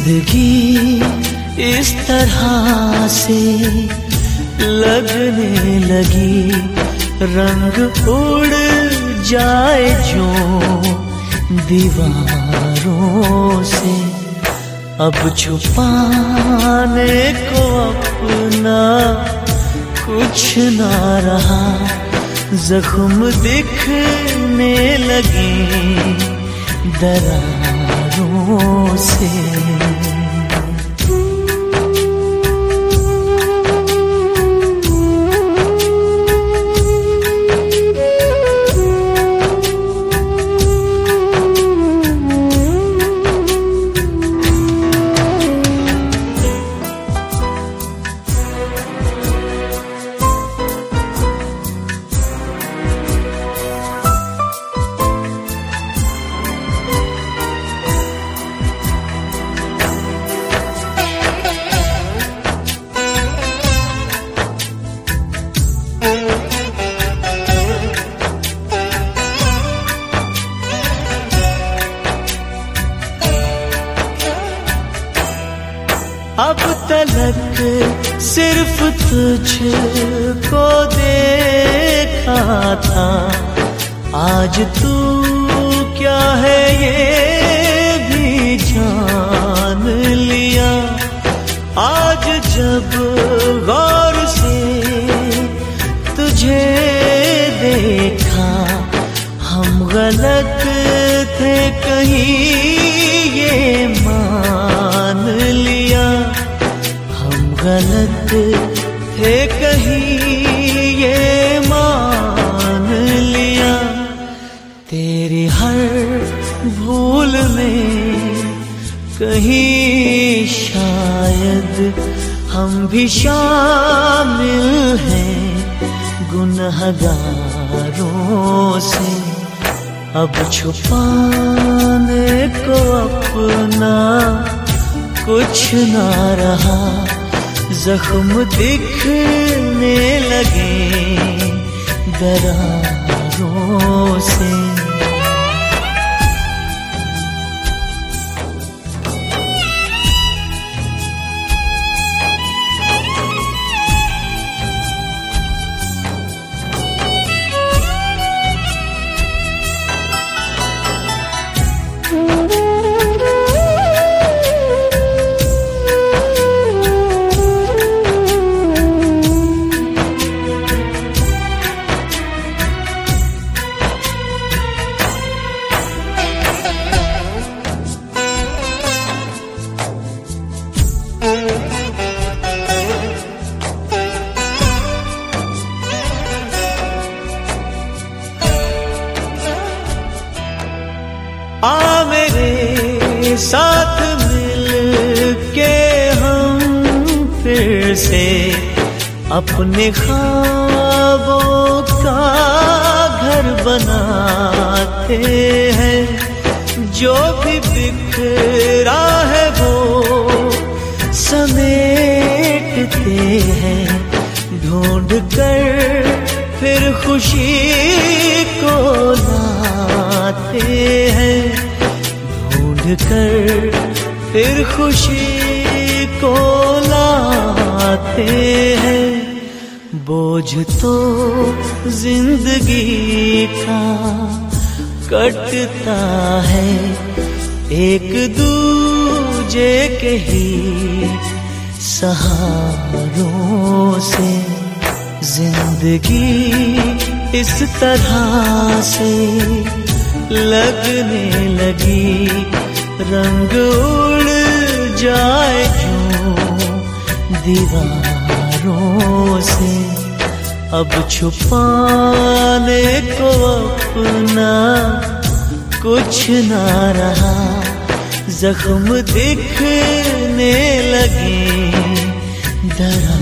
जिंदगी इस तरह से लगने लगी, रंग उड़ जाए जो दीवारों से। अब छुपाने को अपना कुछ ना रहा, जख्म दिखने लगे दरारों से। अब तलक सिर्फ तुझको देखा था, आज तू क्या है ये भी जान लिया। आज जब गौर से तुझे देखा, हम गलत थे कहीं ये मान लिया। गलत थे कहीं ये मान लिया। तेरी हर भूल में कहीं शायद हम भी शामिल हैं गुनहगारों से। अब छुपाने को अपना कुछ ना रहा, जख्म दिखने लगे दरारों से। आ मेरे साथ मिल के हम फिर से अपने ख्वाबों का घर बनाते हैं। जो भी बिखरा है वो समेटते हैं, ढूंढ कर फिर खुशी को लाते हैं। ढूंढ कर फिर खुशी को लाते हैं। बोझ तो जिंदगी का कटता है, एक दूजे के ही सहारों से। जिंदगी इस तरह से लगने लगी, रंग उड़ जाए जो दीवारों से। अब छुपाने को अपना कुछ ना रहा, जख्म दिखने लगे दरा